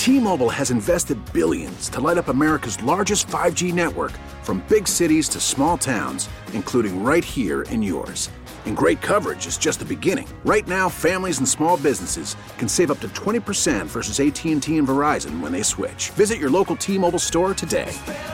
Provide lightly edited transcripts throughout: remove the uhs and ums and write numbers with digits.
T-Mobile has invested billions to light up America's largest 5G network, from big cities to small towns, including right here in yours. And great coverage is just the beginning. Right now, families and small businesses can save up to 20% versus AT&T and Verizon when they switch. Visit your local T-Mobile store today.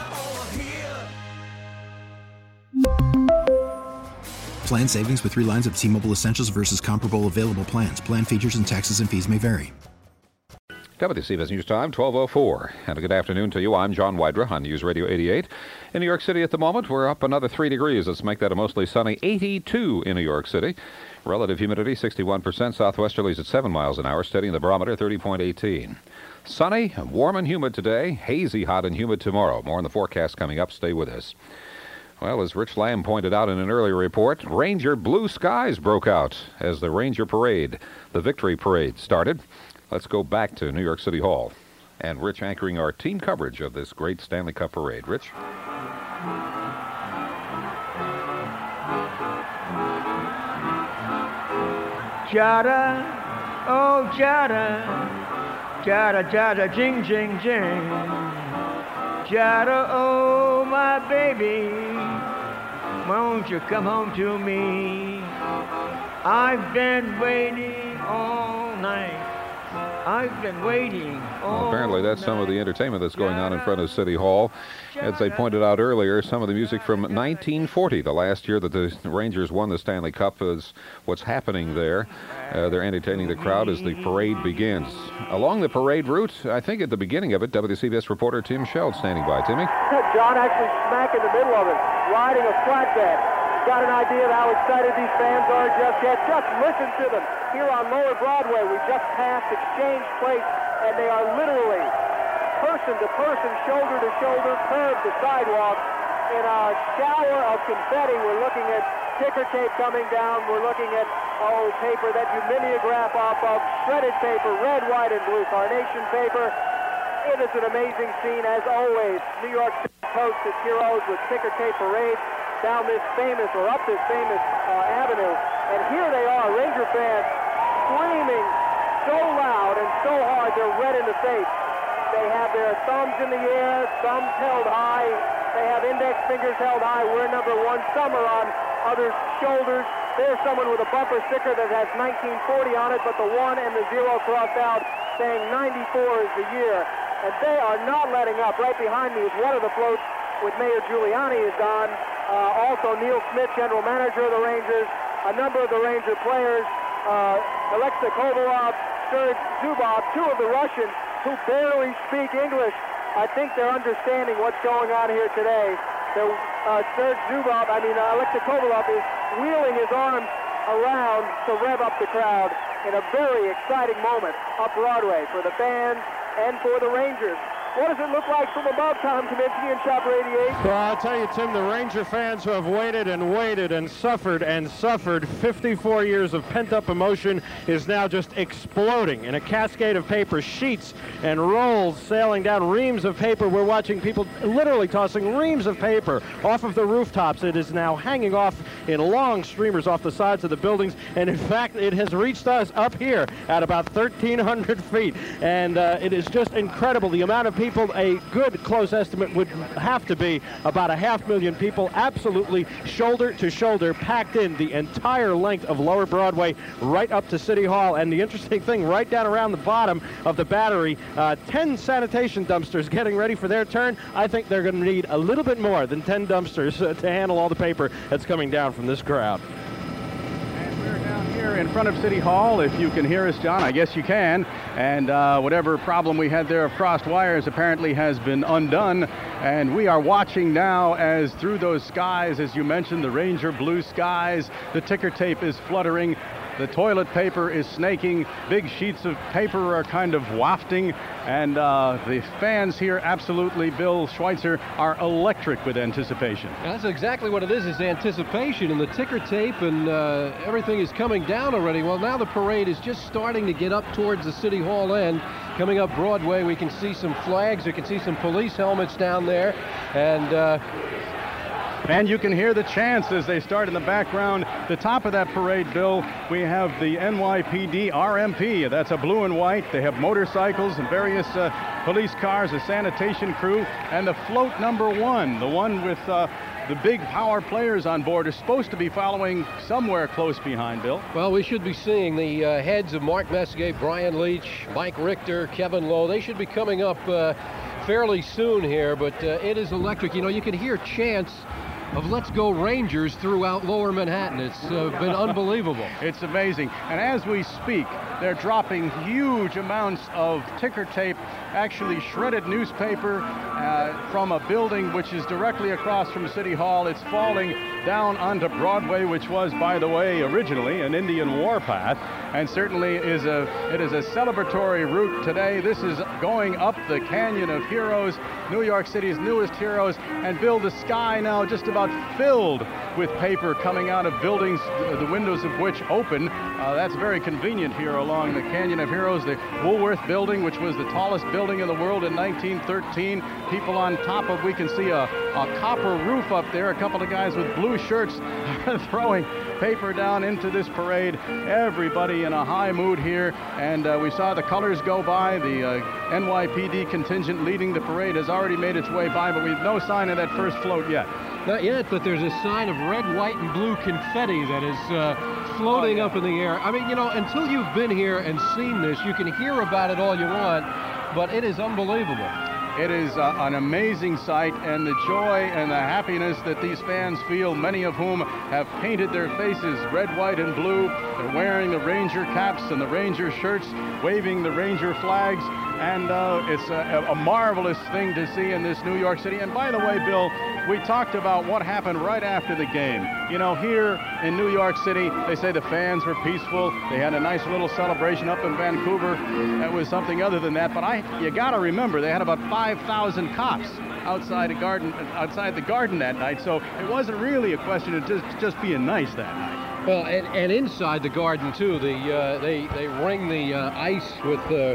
Plan savings with 3 lines of T-Mobile Essentials versus comparable available plans. Plan features and taxes and fees may vary. WCBS News Time, 12:04. And a good afternoon to you. I'm John Wydra on News Radio 88. In New York City at the moment, we're up another 3 degrees. Let's make that a mostly sunny 82 in New York City. Relative humidity, 61%. Southwesterlies at 7 miles an hour. Steady in the barometer, 30.18. Sunny, warm and humid today. Hazy, hot and humid tomorrow. More in the forecast coming up. Stay with us. Well, as Rich Lamb pointed out in an earlier report, Ranger blue skies broke out as the Ranger Parade, the Victory Parade, started. Let's go back to New York City Hall. And Rich anchoring our team coverage of this great Stanley Cup parade. Rich? Jada, oh Jada, Jada, Jada, jing, jing, jing. Jada, oh my baby, won't you come home to me? I've been waiting all night. I've been waiting. Well, apparently that's some of the entertainment that's going on in front of City Hall. As they pointed out earlier, some of the music from 1940, the last year that the Rangers won the Stanley Cup, is what's happening there. They're entertaining the crowd as the parade begins. Along the parade route, I think at the beginning of it, WCBS reporter Tim Sheld standing by. Timmy? John actually smack in the middle of it, riding a flatbed. Got an idea of how excited these fans are just yet. Just listen to them here on Lower Broadway. We just passed Exchange Place, and they are literally person to person, shoulder to shoulder, curb to sidewalk in a shower of confetti. We're looking at ticker tape coming down. We're looking at paper that you mimeograph off of, shredded paper, red, white, and blue carnation paper. It is an amazing scene, as always. New York City hosts its heroes with ticker tape parades down this famous, or up this famous avenue. And here they are, Ranger fans, screaming so loud and so hard they're red in the face. They have their thumbs in the air, thumbs held high. They have index fingers held high. We're number one. Some are on others' shoulders. There's someone with a bumper sticker that has 1940 on it, but the 1 and the 0 crossed out, saying 94 is the year. And they are not letting up. Right behind me is one of the floats with Mayor Giuliani is on. Also Neil Smith, general manager of the Rangers, a number of the Ranger players, Alexei Kovalov, Serge Zubov, 2 of the Russians who barely speak English. I think they're understanding what's going on here today. Serge Zubov, Alexei Kovalov is wheeling his arms around to rev up the crowd in a very exciting moment up Broadway for the fans and for the Rangers. What does it look like from above, Tom Kaminsky and Chopper 88? Well, I'll tell you, Tim, the Ranger fans who have waited and suffered 54 years of pent-up emotion is now just exploding in a cascade of paper, sheets and rolls sailing down, reams of paper. We're watching people literally tossing reams of paper off of the rooftops. It is now hanging off in long streamers off the sides of the buildings, and in fact, it has reached us up here at about 1,300 feet, and it is just incredible. The amount of people, a good close estimate would have to be about 500,000 people, absolutely shoulder to shoulder, packed in the entire length of Lower Broadway right up to City Hall. And the interesting thing, right down around the bottom of the Battery, 10 sanitation dumpsters getting ready for their turn. I think they're going to need a little bit more than 10 dumpsters to handle all the paper that's coming down from this crowd. Here in front of City Hall, if you can hear us, John, I guess you can, and whatever problem we had there of crossed wires apparently has been undone, and we are watching now as through those skies, as you mentioned, the Ranger blue skies, the ticker tape is fluttering, the toilet paper is snaking, big sheets of paper are kind of wafting, and the fans here absolutely, Bill Schweitzer, are electric with anticipation. That's exactly what it is anticipation, and the ticker tape and everything is coming down already. Well, now the parade is just starting to get up towards the City Hall end. Coming up Broadway, we can see some flags, you can see some police helmets down there, and And you can hear the chants as they start in the background. The top of that parade, Bill, we have the NYPD RMP. That's a blue and white. They have motorcycles and various police cars, a sanitation crew, and the float number 1, the one with the big power players on board, is supposed to be following somewhere close behind, Bill. Well, we should be seeing the heads of Mark Messier, Brian Leach, Mike Richter, Kevin Lowe. They should be coming up fairly soon here, but it is electric. You know, you can hear chants of "Let's Go Rangers" throughout Lower Manhattan. It's been unbelievable. It's amazing. And as we speak, they're dropping huge amounts of ticker tape, actually shredded newspaper from a building which is directly across from City Hall. It's falling down onto Broadway, which was, by the way, originally an Indian warpath, and certainly it is a celebratory route today. This is going up the Canyon of Heroes, New York City's newest heroes, and Bill, the sky now just about filled with paper coming out of buildings, the windows of which open. That's very convenient here along the Canyon of Heroes. The Woolworth Building, which was the tallest building in the world in 1913. People on top of, we can see a copper roof up there. A couple of guys with blue shirts throwing paper down into this parade. Everybody in a high mood here, and we saw the colors go by. The NYPD contingent leading the parade has already made its way by, but we have no sign of that first float yet. Not yet, but there's a sign of red, white, and blue confetti that is floating up in the air. I mean, you know, until you've been here and seen this, you can hear about it all you want, but it is unbelievable. It is an amazing sight, and the joy and the happiness that these fans feel, many of whom have painted their faces red, white, and blue. They're wearing the Ranger caps and the Ranger shirts, waving the Ranger flags, and it's a marvelous thing to see in this New York City. And by the way, Bill, we talked about what happened right after the game. You know, here in New York City, they say the fans were peaceful. They had a nice little celebration up in Vancouver. That was something other than that. But you got to remember, they had about 5,000 cops outside the garden that night. So it wasn't really a question of just being nice that night. Well, and inside the garden too, they ring the ice with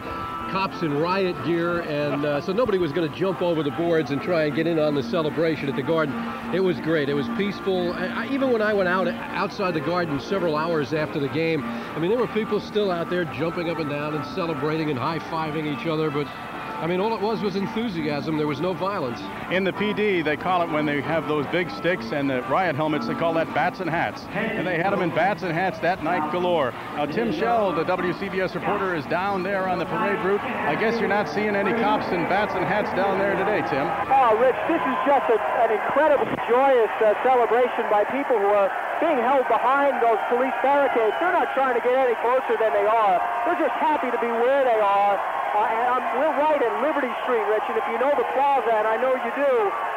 cops in riot gear, and so nobody was going to jump over the boards and try and get in on the celebration at the garden. It was great. It was peaceful. Even when I went outside the garden several hours after the game, I mean, there were people still out there jumping up and down and celebrating and high-fiving each other, but I mean, all it was enthusiasm. There was no violence. In the PD, they call it, when they have those big sticks and the riot helmets, they call that bats and hats. And they had them in bats and hats that night galore. Now, Tim Shell, the WCBS reporter, is down there on the parade route. I guess you're not seeing any cops in bats and hats down there today, Tim. Oh, Rich, this is just an incredibly joyous celebration by people who are being held behind those police barricades. They're not trying to get any closer than they are. They're just happy to be where they are. We're right at Liberty Street, Rich, and if you know the plaza, and I know you do,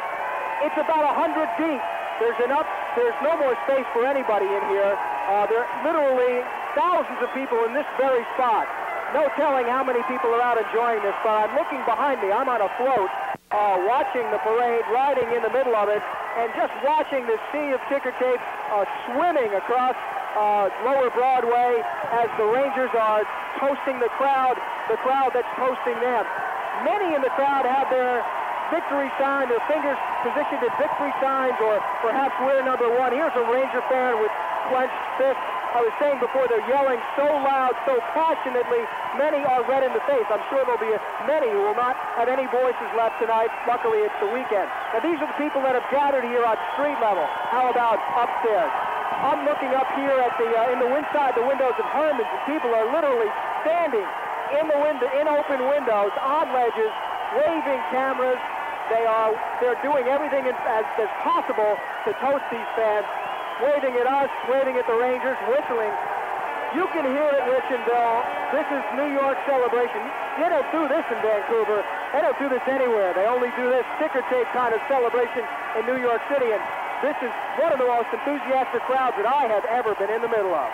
it's about 100 deep. There's no more space for anybody in here. There are literally thousands of people in this very spot. No telling how many people are out enjoying this, but I'm looking behind me. I'm on a float, watching the parade, riding in the middle of it, and just watching this sea of ticker tape swimming across Lower Broadway as the Rangers are toasting the crowd that's toasting them. Many in the crowd have their victory sign, their fingers positioned at victory signs, or perhaps we're number one. Here's a Ranger fan with clenched fists. I was saying before, they're yelling so loud, so passionately, many are red in the face. I'm sure there'll be many who will not have any voices left tonight. Luckily, it's the weekend. Now, these are the people that have gathered here on street level. How about upstairs? I'm looking up here at in the inside the windows of Herman's, and people are literally standing in open windows, on ledges, waving cameras. They're doing everything as possible to toast these fans, waving at us, waving at the Rangers, whistling. You can hear it, Rich and Bill. This is New York celebration. They don't do this in Vancouver. They don't do this anywhere. They only do this ticker tape kind of celebration in New York City, and this is one of the most enthusiastic crowds that I have ever been in the middle of.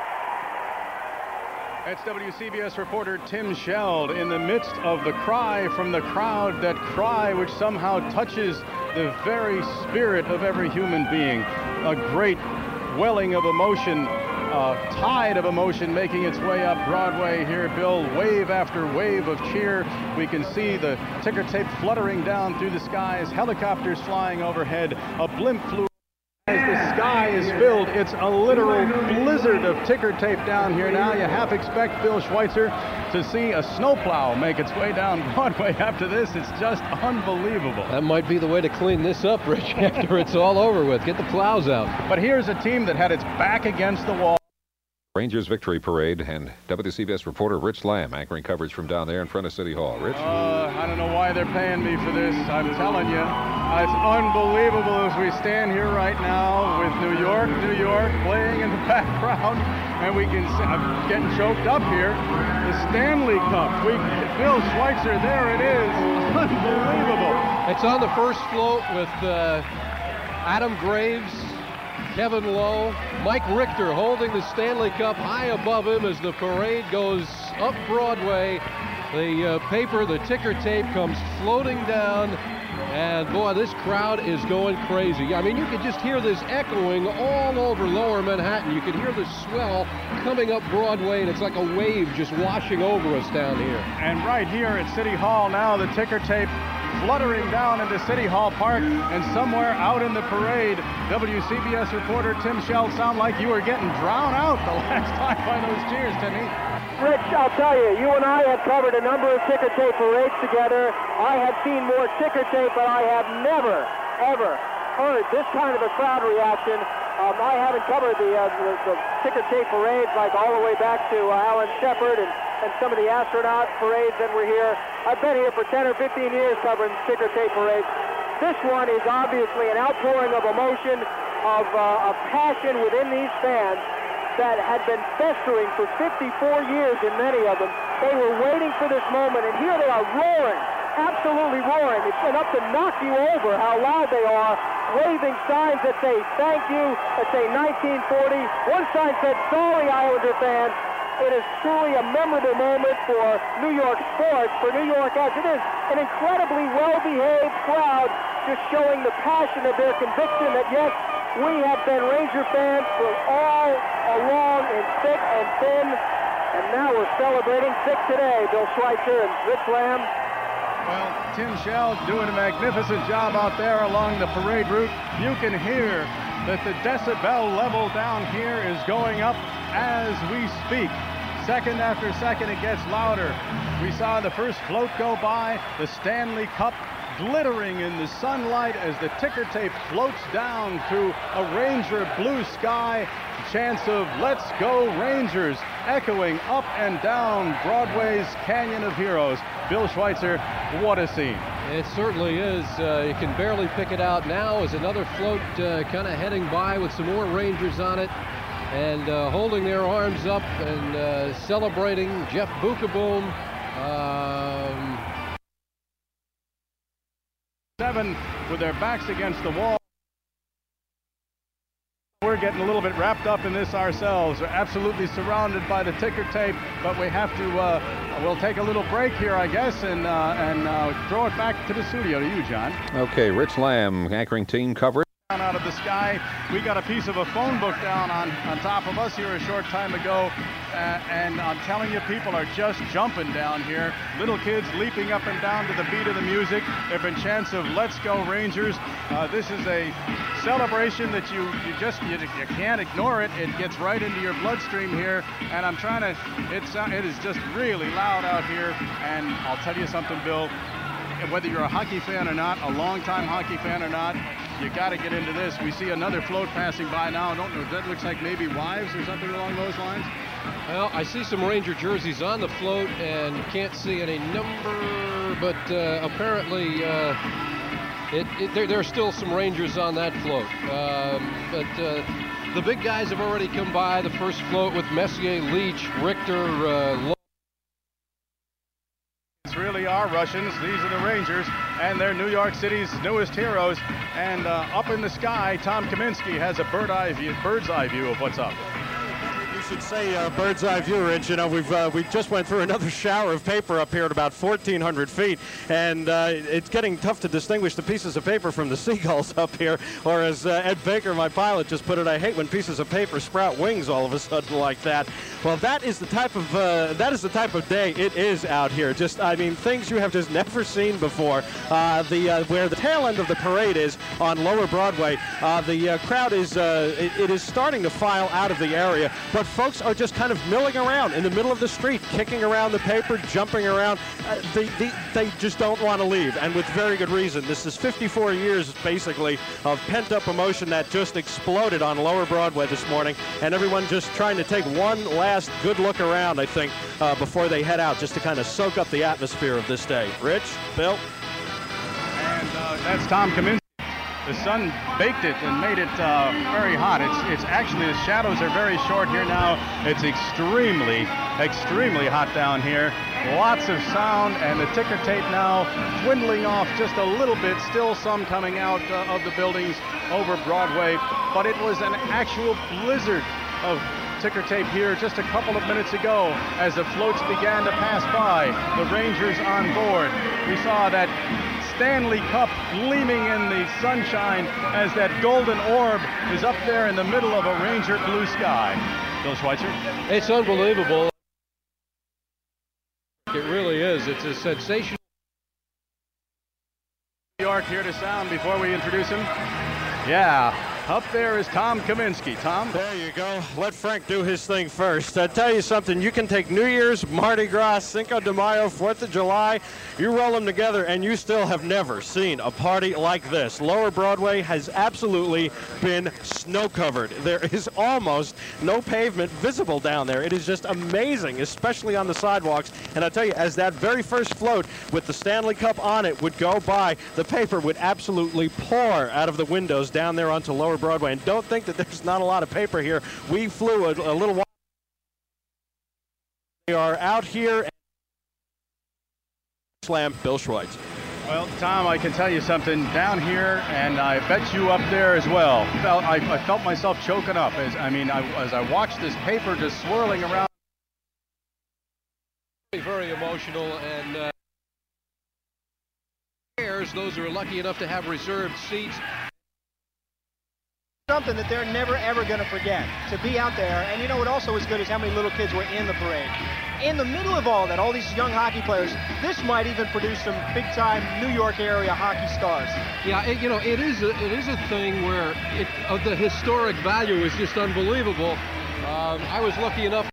That's WCBS reporter Tim Sheld in the midst of the cry from the crowd, that cry which somehow touches the very spirit of every human being. A great welling of emotion, tide of emotion making its way up Broadway here, Bill. Wave after wave of cheer. We can see the ticker tape fluttering down through the skies, helicopters flying overhead, a blimp flew sky is filled. It's a literal blizzard of ticker tape down here now. You half expect Bill Schweitzer to see a snowplow make its way down Broadway after this. It's just unbelievable. That might be the way to clean this up, Rich, after it's all over with. Get the plows out. But here's a team that had its back against the wall. Rangers victory parade, and WCBS reporter Rich Lamb anchoring coverage from down there in front of City Hall. Rich? I don't know why they're paying me for this. I'm telling you, it's unbelievable as we stand here right now with New York playing in the background, and we can see, I'm getting choked up here. The Stanley Cup. Bill Schweitzer, there it is. Unbelievable. It's on the first float with Adam Graves, Kevin Lowe, Mike Richter holding the Stanley Cup high above him as the parade goes up Broadway. The paper, the ticker tape comes floating down, and boy, this crowd is going crazy. I mean, you could just hear this echoing all over Lower Manhattan. You could hear the swell coming up Broadway, and it's like a wave just washing over us down here. And right here at City Hall now, the ticker tape fluttering down into City Hall Park, and somewhere out in the parade, WCBS reporter Tim Shell, sound like you were getting drowned out the last time by those cheers, Timmy. Rich, I'll tell you, you and I have covered a number of ticker tape parades together. I have seen more ticker tape, but I have never, ever heard this kind of a crowd reaction. I haven't covered the ticker tape parades like all the way back to Alan Shepard and some of the astronaut parades that were here. I've been here for 10 or 15 years covering ticker tape parades. This one is obviously an outpouring of emotion, of passion within these fans that had been festering for 54 years in many of them. They were waiting for this moment, and here they are roaring, absolutely roaring. It's enough to knock you over how loud they are, waving signs that say thank you, that say 1940. One sign said, sorry, Islander fans. It is truly a memorable moment for New York sports, for New York as it is an incredibly well-behaved crowd, just showing the passion of their conviction that, yes, we have been Ranger fans for all along in thick and thin, and now we're celebrating thick today. Bill Schweitzer and Rich Lamb. Well, Tim Shell doing a magnificent job out there along the parade route. You can hear that the decibel level down here is going up as we speak. Second after second, it gets louder. We saw the first float go by, the Stanley Cup glittering in the sunlight as the ticker tape floats down through a Ranger blue sky. Chants of "Let's Go Rangers" echoing up and down Broadway's Canyon of Heroes. Bill Schweitzer, what a scene. It certainly is. You can barely pick it out now as another float kind of heading by with some more Rangers on it and holding their arms up and celebrating Jeff Bukaboom. Seven with their backs against the wall. We're getting a little bit wrapped up in this ourselves. We're absolutely surrounded by the ticker tape, but we have to, we'll take a little break here, I guess, and throw it back to the studio to you, John. Okay, Rich Lamb, anchoring team coverage. Out of the sky, we got a piece of a phone book down on top of us here a short time ago, and I'm telling you, people are just jumping down here. Little kids leaping up and down to the beat of the music. There have been chants of "Let's Go Rangers." This is a celebration that you can't ignore it. It gets right into your bloodstream here, and I'm trying to. It is just really loud out here, and I'll tell you something, Bill. Whether you're a hockey fan or not, a longtime hockey fan or not, you got to get into this. We see another float passing by now. I don't know, that looks like maybe Wives or something along those lines. Well, I see some Ranger jerseys on the float and can't see any number, but apparently there are still some Rangers on that float. But the big guys have already come by. The first float with Messier, Leach, Richter, really are Russians. These are the Rangers, and they're New York City's newest heroes. And up in the sky, Tom Kaminsky has a bird's eye view of what's up. should say bird's eye view, Rich. You know, we just went through another shower of paper up here at about 1,400 feet, and it's getting tough to distinguish the pieces of paper from the seagulls up here. Or as Ed Baker, my pilot, just put it, I hate when pieces of paper sprout wings all of a sudden like that. Well, that is the type of day it is out here. Just, I mean, things you have just never seen before. Where the tail end of the parade is on Lower Broadway, the crowd is it is starting to file out of the area, but folks are just kind of milling around in the middle of the street, kicking around the paper, jumping around. They just don't want to leave, and with very good reason. This is 54 years, basically, of pent-up emotion that just exploded on Lower Broadway this morning, and everyone just trying to take one last good look around, I think, before they head out, just to kind of soak up the atmosphere of this day. Rich, Bill? And that's Tom Kaminsky. The sun baked it and made it very hot. It's actually, the shadows are very short here now. It's extremely hot down here. Lots of sound, and the ticker tape now dwindling off just a little bit. Still some coming out of the buildings over Broadway, but it was an actual blizzard of ticker tape here just a couple of minutes ago as the floats began to pass by. The Rangers on board. We saw that Stanley Cup gleaming in the sunshine as that golden orb is up there in the middle of a Ranger blue sky. Bill Schweitzer? It's unbelievable. It really is. It's a sensational. New York here to sound before we introduce him. Yeah. Up there is Tom Kaminsky. Tom? There you go. Let Frank do his thing first. I tell you something, you can take New Year's, Mardi Gras, Cinco de Mayo, 4th of July, you roll them together and you still have never seen a party like this. Lower Broadway has absolutely been snow-covered. There is almost no pavement visible down there. It is just amazing, especially on the sidewalks. And I tell you, as that very first float with the Stanley Cup on it would go by, the paper would absolutely pour out of the windows down there onto Lower Broadway. And don't think that there's not a lot of paper here. We flew a little while. We are out here. Slam, Bill Schweitzer. Well, Tom, I can tell you something down here, and I bet you up there as well. I felt myself choking up as I watched this paper just swirling around. Very emotional, and those who are lucky enough to have reserved seats. Something that they're never ever going to forget, to be out there. And you know what also was good is how many little kids were in the parade. In the middle of all that, all these young hockey players, this might even produce some big-time New York area hockey stars. Yeah, it is a thing where the historic value is just unbelievable. I was lucky enough.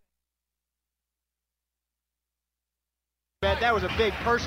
That was a big person.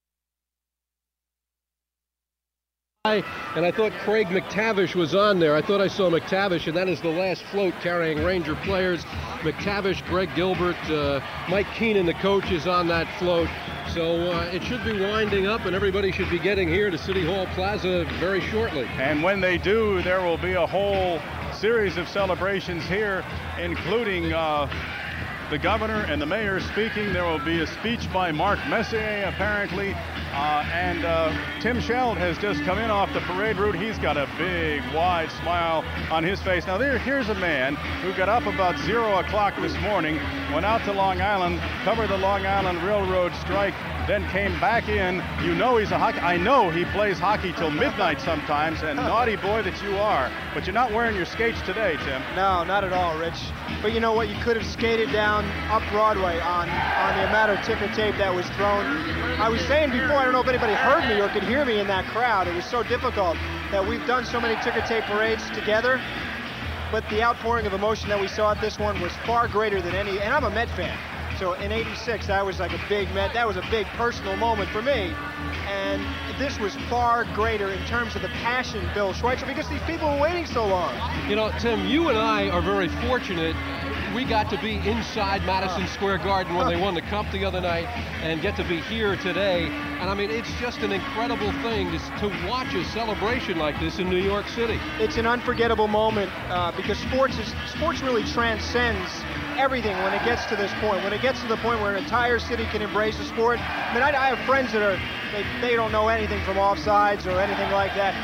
And I thought Craig McTavish was on there. I thought I saw McTavish, and that is the last float carrying Ranger players. McTavish, Greg Gilbert, Mike Keenan, the coach, is on that float. So it should be winding up, and everybody should be getting here to City Hall Plaza very shortly. And when they do, there will be a whole series of celebrations here, including the governor and the mayor speaking. There will be a speech by Mark Messier, apparently. And Tim Sheld has just come in off the parade route. He's got a big, wide smile on his face. Now, here's a man who got up about 0 o'clock this morning, went out to Long Island, covered the Long Island Railroad strike, then came back in. You know he's a hockey. I know he plays hockey till midnight sometimes, and naughty boy that you are. But you're not wearing your skates today, Tim. No, not at all, Rich. But you know what? You could have skated down up Broadway on the amount of ticker tape that was thrown. I was saying before, I don't know if anybody heard me or could hear me in that crowd. It was so difficult that we've done so many ticker tape parades together, but the outpouring of emotion that we saw at this one was far greater than any, and I'm a Met fan. So in '86, that was like a big Met. That was a big personal moment for me. And this was far greater in terms of the passion, Bill Schweitzer, because these people were waiting so long. You know, Tim, you and I are very fortunate. We got to be inside Madison Square Garden when they won the Cup the other night and get to be here today. And I mean, it's just an incredible thing to watch a celebration like this in New York City. It's an unforgettable moment because sports really transcends everything when it gets to this point. When it gets to the point where an entire city can embrace a sport. I mean, I have friends that they don't know anything from offsides or anything like that.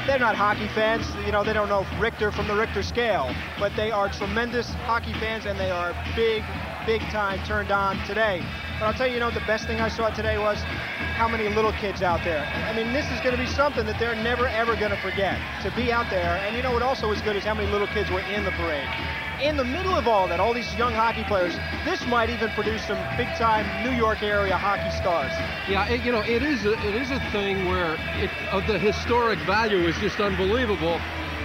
they're not hockey fans. You know, they don't know Richter from the Richter scale, but they are tremendous hockey fans, and they are big time turned on today. But I'll tell you, the best thing I saw today was how many little kids out there. I mean, this is going to be something that they're never, ever going to forget, to be out there. And what also was good is how many little kids were in the parade. In the middle of all that, all these young hockey players, this might even produce some big-time New York area hockey stars. Yeah, it is a thing where the historic value is just unbelievable.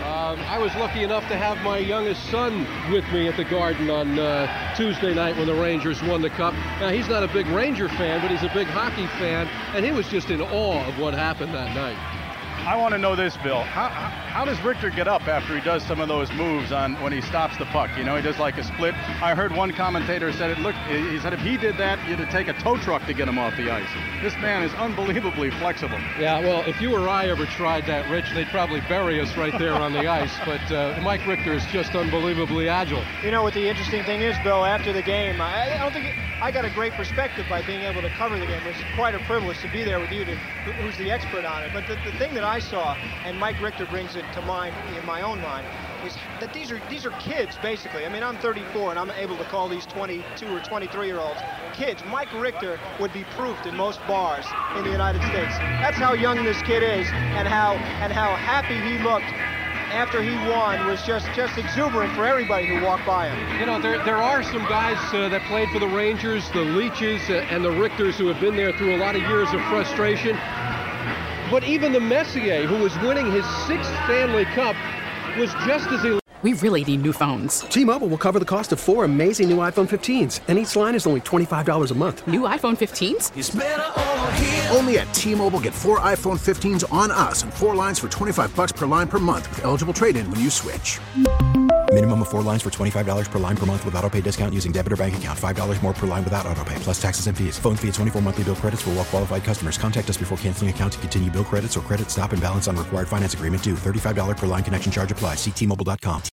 I was lucky enough to have my youngest son with me at the Garden on Tuesday night when the Rangers won the Cup. Now, he's not a big Ranger fan, but he's a big hockey fan, and he was just in awe of what happened that night. I want to know this, Bill. How does Richter get up after he does some of those moves when he stops the puck? He does like a split. I heard one commentator said he said if he did that, you'd take a tow truck to get him off the ice. This man is unbelievably flexible. Yeah, well, if you or I ever tried that, Rich, they'd probably bury us right there on the ice. But Mike Richter is just unbelievably agile. What the interesting thing is, Bill, after the game, I don't think I got a great perspective by being able to cover the game. It's quite a privilege to be there with you, who's the expert on it. But the thing that I saw, and Mike Richter brings it to mind in my own mind, is that these are kids, basically. I mean, I'm 34, and I'm able to call these 22 or 23-year-olds kids. Mike Richter would be proofed in most bars in the United States. That's how young this kid is, and how happy he looked after he won was just exuberant for everybody who walked by him. There are some guys that played for the Rangers, the Leaches and the Richters, who have been there through a lot of years of frustration. But even the Messier, who was winning his 6th Stanley Cup, was just as elite. We really need new phones. T-Mobile will cover the cost of 4 amazing new iPhone 15s, and each line is only $25 a month. New iPhone 15s? It's better over here. Only at T-Mobile, get 4 iPhone 15s on us and 4 lines for $25 per line per month with eligible trade-in when you switch. Minimum of 4 lines for $25 per line per month with autopay discount using debit or bank account. $5 more per line without autopay, plus taxes and fees. Phone fee at 24 monthly bill credits for well-qualified customers. Contact us before canceling account to continue bill credits or credit stop and balance on required finance agreement due. $35 per line connection charge applies. See T-Mobile.com.